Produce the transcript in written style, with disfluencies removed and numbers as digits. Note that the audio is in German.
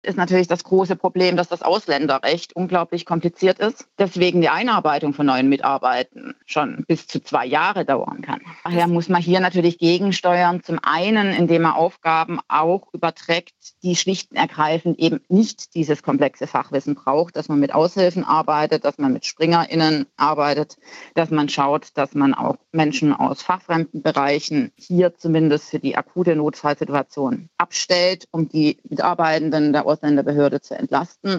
ist natürlich das große Problem, dass das Ausländerrecht unglaublich kompliziert ist. Deswegen die Einarbeitung von neuen Mitarbeitern schon bis zu 2 Jahre dauern kann. Daher muss man hier natürlich gegensteuern. Zum einen, indem man Aufgaben auch überträgt, die schlicht und ergreifend eben nicht dieses komplexe Fachwissen braucht, dass man mit Aushilfen arbeitet, dass man mit SpringerInnen arbeitet, dass man schaut, dass man auch Menschen aus fachfremden Bereichen hier zumindest für die akute Notfallsituation abstellt, um die Mitarbeitenden der Ausländerbehörde zu entlasten.